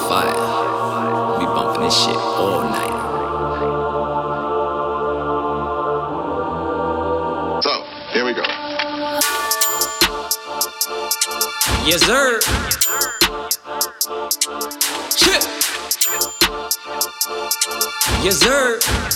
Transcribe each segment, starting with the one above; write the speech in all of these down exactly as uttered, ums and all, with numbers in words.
fire. We bumping this shit all night. So, here we go. Yes, sir. Chip. Yes, sir.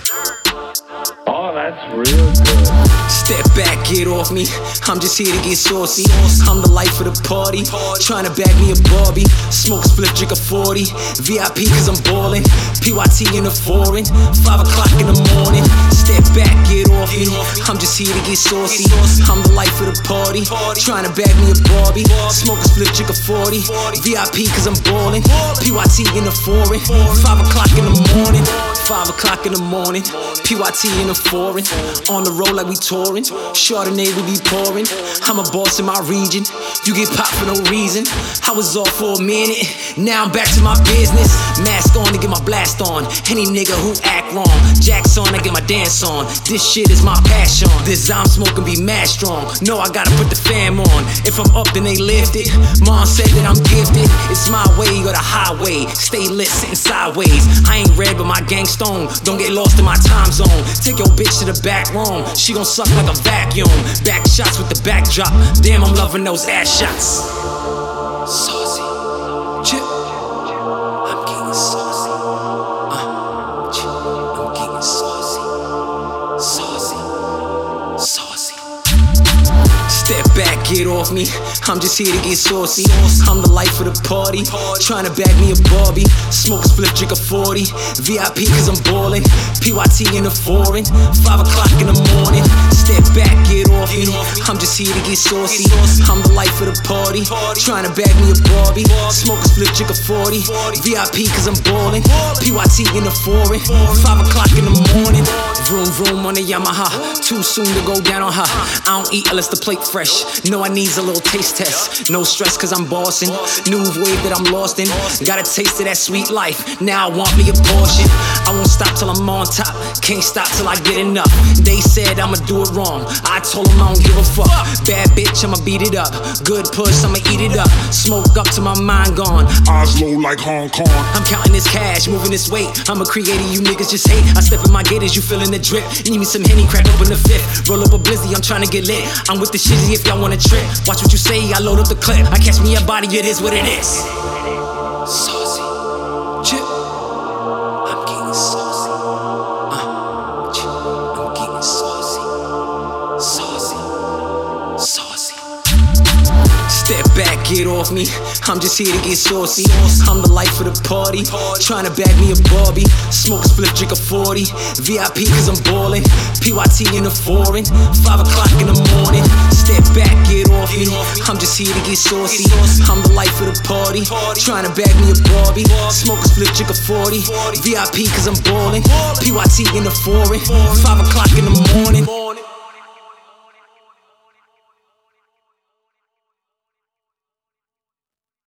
Oh, that's real good. Step back, get off me. I'm just here to get saucy. I'm the life of the party. Trying to bag me a Barbie. Smoke, split, drink a forty. V I P cause I'm ballin'. P Y T in the foreign. Five o'clock in the morning. Step back, get off me. I'm just here to get saucy. I'm the life of the party. Trying to bag me a Barbie. Smoke, split, drink a forty. V I P cause I'm ballin'. P Y T in the foreign. Five o'clock in the morning. Five o'clock in the morning. P Y T in the foreign. On the road like we touring. Chardonnay we be pouring. I'm a boss in my region. You get popped for no reason. I was off for a minute. Now I'm back to my business. Mask on to get my blast on. Any nigga who act wrong. Jacks on, I get my dance on. This shit is my passion. This I'm smoking be mad strong. No, I gotta put the fam on. If I'm up, then they lift it. Mom said that I'm gifted. It's my way or the highway. Stay lit, sitting sideways. I ain't red, but my gang stone. Don't get lost in my time zone. Take your bitch to the back room. She gon' suck like a vacuum. Back shots with the backdrop. Damn, I'm loving those ass shots. Saucy. Chip. I'm getting saucy. Uh, chip. I'm getting saucy. Saucy. Saucy. Step back, get off me. I'm just here to get saucy. I'm the life of the party. Trying to bag me a Barbie. Smoke, split, drink a forty. V I P cause I'm ballin'. P Y T in the foreign. Five o'clock in the morning. Step back, get off me. I'm just here to get saucy. I'm the life of the party. Trying to bag me a Barbie. Smoke, split, drink a forty. V I P cause I'm ballin'. P Y T in the foreign. Five o'clock in the morning. Vroom, vroom on the Yamaha. Too soon to go down on her. I don't eat unless the plate fresh. No, I needs a little taste test. No stress cause I'm bossing. New wave that I'm lost in. Got a taste of that sweet life. Now I want me a portion. I won't stop till I'm on top. Can't stop till I get enough. They said I'ma do it wrong. I told them I don't give a fuck. Bad bitch, I'ma beat it up. Good push, I'ma eat it up. Smoke up till my mind gone. Eyes low like Hong Kong. I'm counting this cash, moving this weight. I'm a creator, you niggas just hate. I step in my gators, you feeling the drip. Need me some Henny, crack open the fifth. Roll up a blizzy, I'm trying to get lit. I'm with the shizzy if y'all wanna trip. Watch what you say, I load up the clip. I catch me a body, it is what it is. Saucy. Chip. I'm getting saucy. Uh, chip. I'm getting saucy. Saucy. Saucy. Step back, get off me. I'm just here to get saucy. I'm the life of the party. Trying to bag me a Barbie. Smoke, split, drink a forty. V I P cause I'm ballin'. P Y T in the foreign. Five o'clock in the morning. Step back, get off me. I'm just here to get saucy. I'm the life of the party. Trying to bag me a Barbie. Smoke, split, drink a forty. V I P cause I'm ballin'. P Y T in the foreign. Five o'clock in the morning.